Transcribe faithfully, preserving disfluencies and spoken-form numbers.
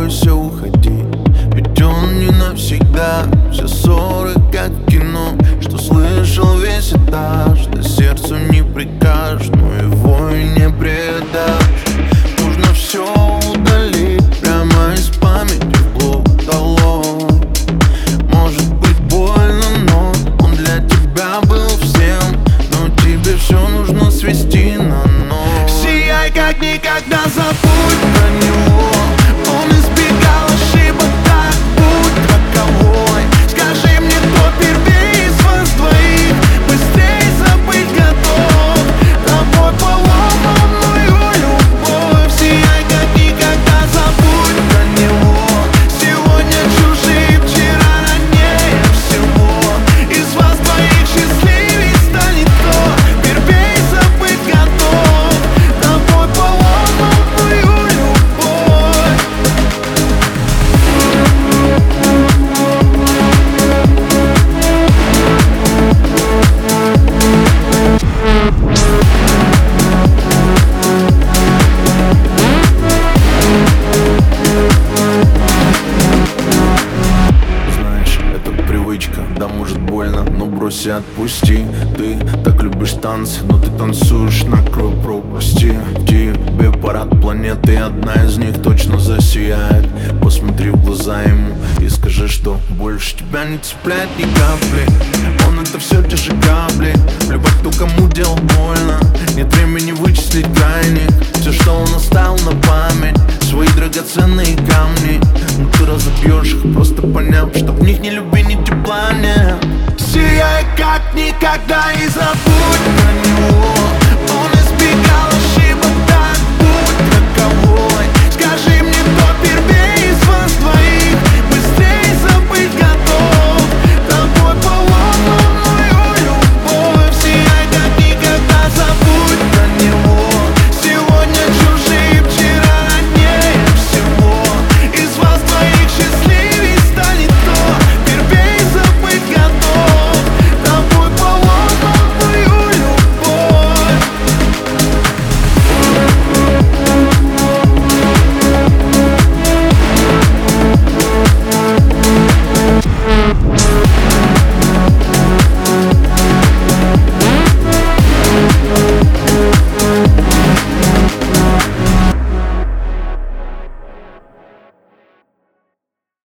бойся уходить, ведь он не навсегда. Все ссоры как в кино, что слышал весь этаж. Да сердцу не прикажешь, но его и не предашь. Нужно все удалить прямо из памяти вглубь долой. Может быть больно, но он для тебя был всем. Но тебе все нужно свести на ноль. Сияй как никогда, забудь про него. Он избегал ошибок, так будь таковой. Скажи мне, кто первее из вас двоих, быстрей забыть готов. Тобой поломанную любовь. Сияй как никогда, забудь про него. Сегодня чужие, вчера ранее всего. Из вас двоих счастливей станет кто первее забыть готов. Тобой поломанную любовь. Знаешь, это привычка, да может больно, но брось и отпусти. Ты так любишь танцы, но ты танцуешь на краю пропасти. Тебе парад планеты, одна из них точно засияет. Посмотри в глаза ему и скажи, что больше тебя не цепляет ни капли. Он это все те же капли. Любовь, кто кому делал больно. Нет времени вычислить крайних. Все, что он оставил на память, свои драгоценные камни. Но ты разобьешь их, просто поняв, что в них ни любви, ни тепла нет. Сияй как никогда и забудь про него.